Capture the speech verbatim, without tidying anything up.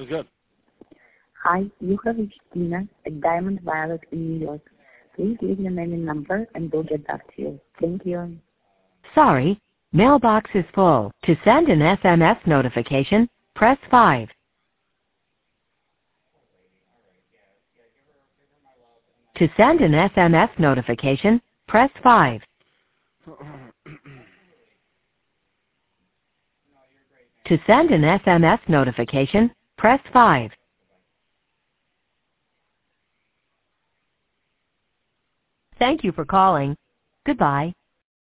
was good. Hi, you have reached Tina at Diamond Violet in New York. Please leave your name and number, and we'll get back to you. Thank you. Sorry, mailbox is full. To send an S M S notification, press five. To send an S M S notification, press five. To send an S M S notification, press five. Thank you for calling. Goodbye.